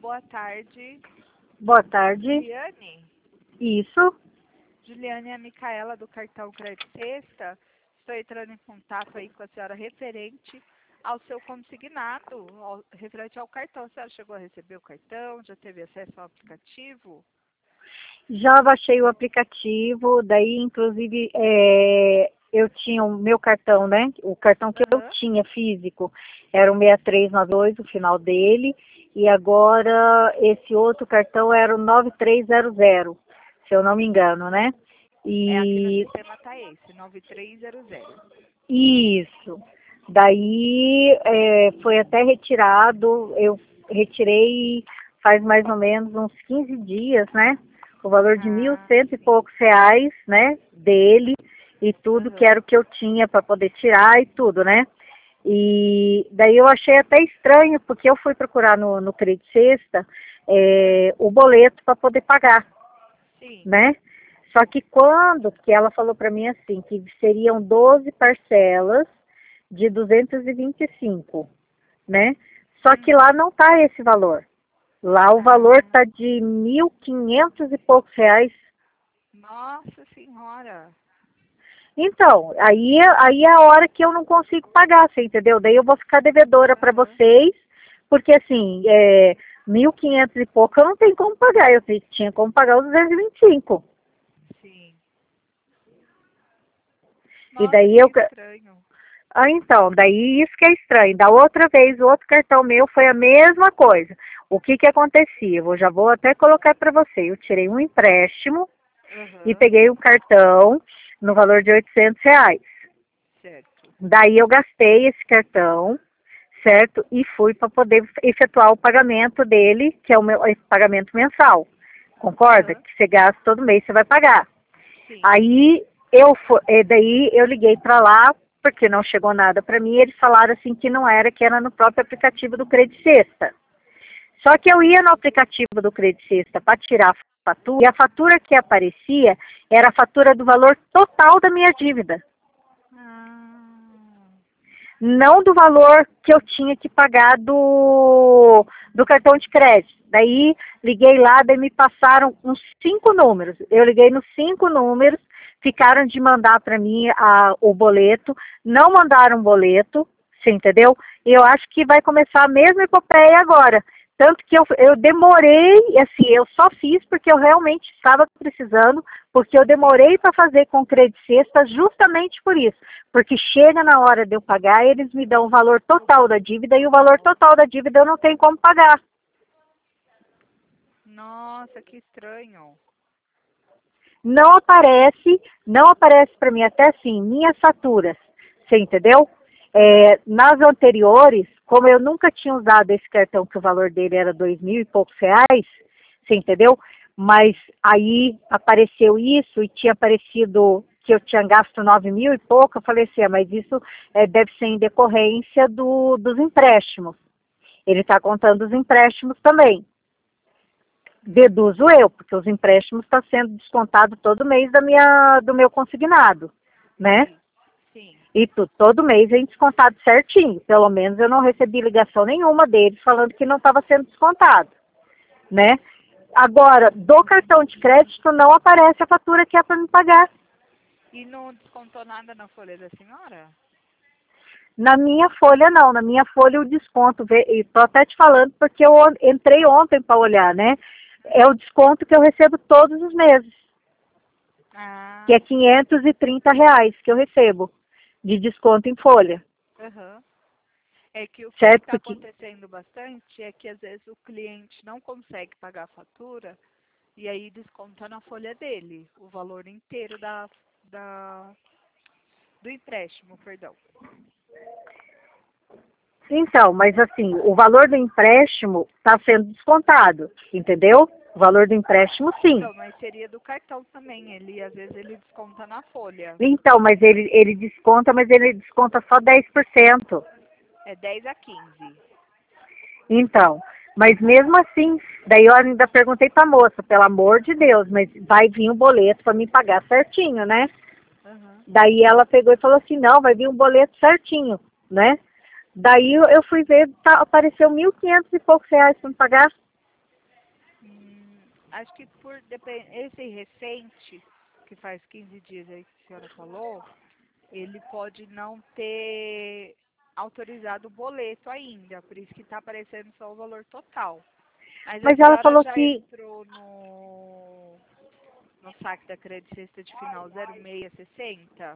Boa tarde, Boa tarde. Juliane. Isso. Juliane é a Micaela do cartão Crédito Sexta. Estou entrando em contato aí com a senhora referente ao seu consignado, referente ao cartão. A senhora chegou a receber o cartão? Já teve acesso ao aplicativo? Já baixei o aplicativo, daí inclusive eu tinha o meu cartão, né? O cartão que eu Aham. tinha físico era o 6392, o final dele, e agora esse outro cartão era o 9300, se eu não me engano, né? Aqui no E sistema tá esse, 9300. isso. Daí foi até retirado, eu retirei faz mais ou menos uns 15 dias, né? O valor de Ah, 1.100 e sim. poucos reais, né? Dele e tudo que Aham. era o que eu tinha para poder tirar e tudo, né? E daí eu achei até estranho, porque eu fui procurar no Credit Sexta o boleto para poder pagar, Sim. né? Só que quando que ela falou para mim assim, que seriam 12 parcelas de 225, né? Só que lá Uhum. não tá esse valor. Lá o valor Ah, tá de 1.500 e poucos reais. nossa senhora. Então, aí é a hora que eu não consigo pagar, você entendeu? Daí eu vou ficar devedora para Aham. vocês, porque assim, 1.500 e pouco eu não tenho como pagar, eu tinha como pagar os 225. Sim. E Nossa, daí que eu, estranho. então, daí isso que é estranho. Da outra vez, o outro cartão meu foi a mesma coisa. O que que acontecia? Eu já vou até colocar para você. Eu tirei um empréstimo e Aham. peguei um cartão no valor de 800 reais. Certo. Daí eu gastei esse cartão, certo? E fui para poder efetuar o pagamento dele, que é o meu esse pagamento mensal. Concorda? Aham. Que você gasta todo mês, você vai pagar. Sim. Aí daí eu liguei para lá, porque não chegou nada para mim, eles falaram assim que não era, que era no próprio aplicativo do Credit Sexta. Só que eu ia no aplicativo do Credit Sexta para tirar a fatura, e a fatura que aparecia era a fatura do valor total da minha dívida, Ah, não do valor que eu tinha que pagar do cartão de crédito. Daí liguei lá, daí me passaram uns 5 números. Eu liguei nos 5 números, ficaram de mandar para mim o boleto, não mandaram o boleto, você entendeu? E eu acho que vai começar a mesma epopeia agora. Tanto que eu demorei, assim, eu só fiz porque eu realmente estava precisando, porque eu sim. demorei para fazer com Credit Sexta justamente por isso. Porque chega na hora de eu pagar, eles me dão o valor total da dívida e o valor total da dívida eu não tenho como pagar. Nossa, que estranho. Não aparece para mim até assim, minhas faturas, você entendeu? Nas anteriores, como eu nunca tinha usado esse cartão, que o valor dele era 2.000 e poucos reais, você entendeu? Mas aí apareceu isso e tinha aparecido que eu tinha gasto 9.000 e pouco, eu falei assim, mas isso deve ser em decorrência dos empréstimos. Ele está contando os empréstimos também. Deduzo eu, porque os empréstimos estão sendo descontados todo mês do meu consignado, né? Sim. Sim. E todo mês vem descontado certinho. Pelo menos eu não recebi ligação nenhuma deles falando que não estava sendo descontado, né? Agora, do cartão de crédito não aparece a fatura que é para me pagar. E não descontou nada na folha da senhora? Na minha folha não, na minha folha o desconto, estou até te falando porque eu entrei ontem para olhar, né? É o desconto que eu recebo todos os meses, que Ah, é 530 reais que eu recebo de desconto em folha, aham. É que o que está certo? acontecendo bastante é que às vezes o cliente não consegue pagar a fatura e aí desconta na folha dele o valor inteiro da, do empréstimo, perdão. Então, mas assim, o valor do empréstimo está sendo descontado, entendeu? O valor do empréstimo, sim. Então, mas seria do cartão também. Às vezes ele desconta na folha. Então, mas ele desconta, mas ele desconta só 10%. É 10 a 15. Então, mas mesmo assim, daí eu ainda perguntei para a moça, pelo amor de Deus, mas vai vir um boleto para me pagar certinho, né? Aham. Daí ela pegou e falou assim, não, vai vir um boleto certinho, né? Daí eu fui ver, apareceu 1.500 e poucos reais para me pagar. acho que esse recente, que faz 15 dias aí que a senhora falou, ele pode não ter autorizado o boleto ainda, por isso que está aparecendo só o valor total. Mas a Mas ela senhora falou já que entrou no saque da Crédito Sexta de final 0660?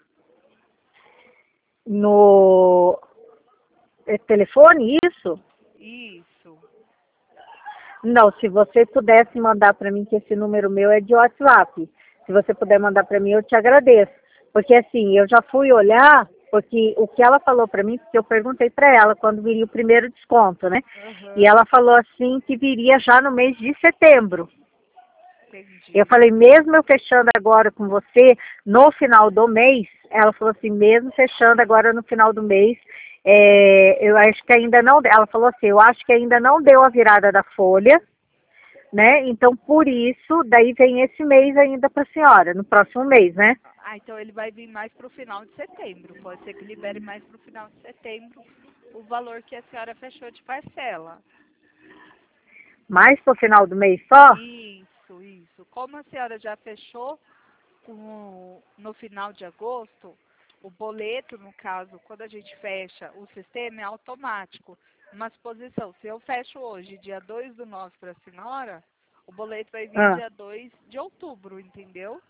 no telefone, isso? Isso. Não, se você pudesse mandar para mim, que esse número meu é de WhatsApp. Se você puder mandar para mim, eu te agradeço. Porque assim, eu já fui olhar, porque o que ela falou para mim, porque eu perguntei para ela quando viria o primeiro desconto, né? E Aham, ela falou assim que viria já no mês de setembro. Eu entendi. falei, mesmo eu fechando agora com você no final do mês, ela falou assim, mesmo fechando agora no final do mês, eu acho que ainda não, ela falou assim, eu acho que ainda não deu a virada da folha, né? Então, por isso, daí vem esse mês ainda para a senhora, no próximo mês, né? Ah, então ele vai vir mais para o final de setembro. Pode ser que libere mais para o final de setembro o valor que a senhora fechou de parcela. Mais pro final do mês só? Isso, isso. Como a senhora já fechou no final de agosto, o boleto, no caso, quando a gente fecha, o sistema é automático. Uma suposição, se eu fecho hoje, dia 2/9 para a senhora, o boleto vai vir Ah, dia 2 de outubro, entendeu?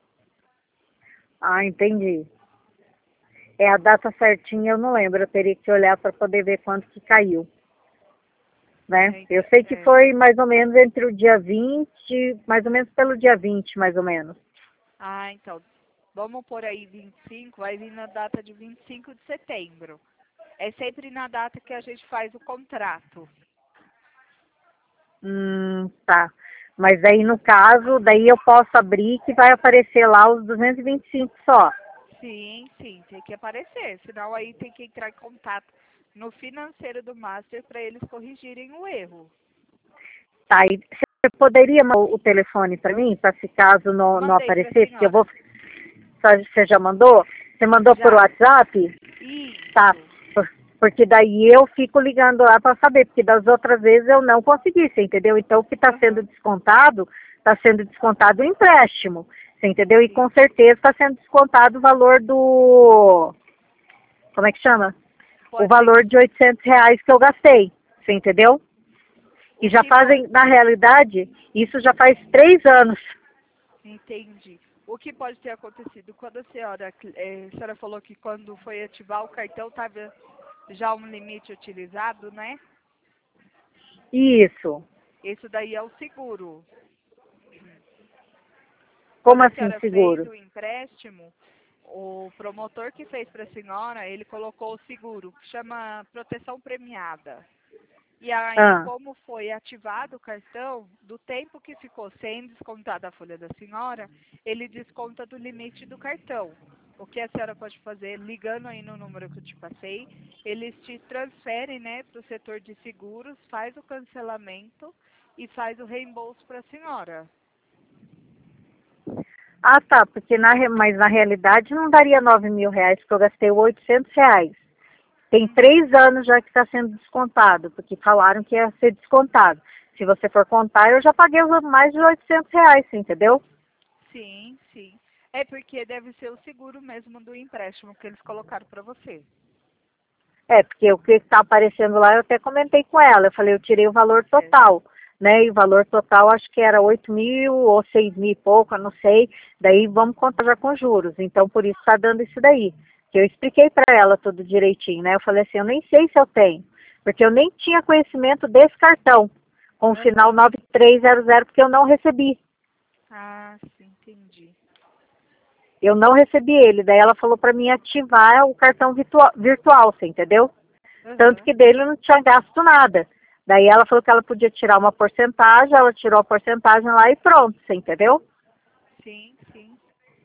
entendi. É a data certinha, eu não lembro, eu teria que olhar para poder ver quanto que caiu, né? É, Eu sei que é. foi mais ou menos entre o dia 20, mais ou menos pelo dia 20, mais ou menos. Ah, então, vamos por aí 25, vai vir na data de 25 de setembro. É sempre na data que a gente faz o contrato. Tá. Mas aí no caso, daí eu posso abrir que vai aparecer lá os 225 só. Sim, sim, tem que aparecer. Senão aí tem que entrar em contato no financeiro do Master para eles corrigirem o erro. Tá, e você poderia mandar o telefone para mim, para se caso não Mandei para a aparecer, porque eu vou. senhora. Você já mandou? Você mandou por Já. WhatsApp? Tá. Isso. Porque daí eu fico ligando lá para saber, porque das outras vezes eu não consegui, você entendeu? Então o que Aham. está sendo descontado o empréstimo, você entendeu? E com Entendi. certeza está sendo descontado o valor do, como é que chama? O Pode ser valor que de R$ 800 que eu gastei, você entendeu? E o já que pode. fazem, na realidade, isso já faz 3 anos. Entendi. O que pode ter acontecido quando a senhora falou que quando foi ativar o cartão estava já um limite utilizado, né? Isso. Isso daí é o seguro. Quando Como a assim, senhora fez seguro? o empréstimo, o promotor que fez para a senhora, ele colocou o seguro, que chama proteção premiada. E aí, Ah, como foi ativado o cartão, do tempo que ficou sem descontar da folha da senhora, ele desconta do limite do cartão. O que a senhora pode fazer, ligando aí no número que eu te passei, eles te transferem, né, para o setor de seguros, faz o cancelamento e faz o reembolso para a senhora. tá, porque mas na realidade não daria R$ 9.000, porque eu gastei R$ 800. Tem Uhum. 3 anos já que está sendo descontado, porque falaram que ia ser descontado. Se você for contar, eu já paguei mais de R$ 800, entendeu? Sim, sim. É porque deve ser o seguro mesmo do empréstimo que eles colocaram para você. É, porque o que está aparecendo lá, eu até comentei com ela. Eu falei, eu tirei o valor Certo. total, né? E o valor total acho que era 8.000 ou 6.000 e pouco, eu não sei. Daí vamos contar já com juros. Então, por isso está dando isso daí. Que eu expliquei para ela tudo direitinho, né? Eu falei assim, eu nem sei se eu tenho, porque eu nem tinha conhecimento desse cartão, com o final Aham. 9300, porque eu não recebi. Ah, sim, entendi. Eu não recebi ele. Daí ela falou para mim ativar o cartão virtual, você entendeu? Tanto Aham. que dele não tinha gasto nada. Daí ela falou que ela podia tirar uma porcentagem, ela tirou a porcentagem lá e pronto, você entendeu? Sim, sim.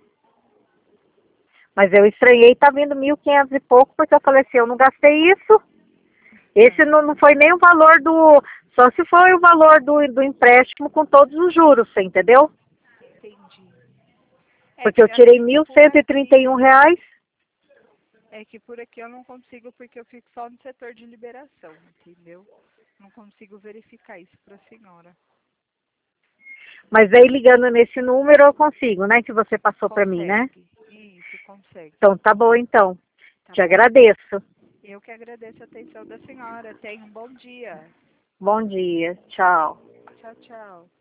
Mas eu estranhei, tá vindo 1.500 e pouco, porque eu falei assim, eu não gastei isso. Esse não foi nem o valor do, só se foi o valor do empréstimo com todos os juros, você entendeu? Entendi. Porque eu tirei mil cento e trinta e um reais. É que por aqui eu não consigo porque eu fico só no setor de liberação, entendeu? Não consigo verificar isso para a senhora. Mas aí ligando nesse número eu consigo, né? Que você passou para mim, né? Isso, consegue. Então tá bom então. Tá Te bom? agradeço. Eu que agradeço a atenção da senhora. Tenha um bom dia. Bom dia. Tchau. Tchau, tchau.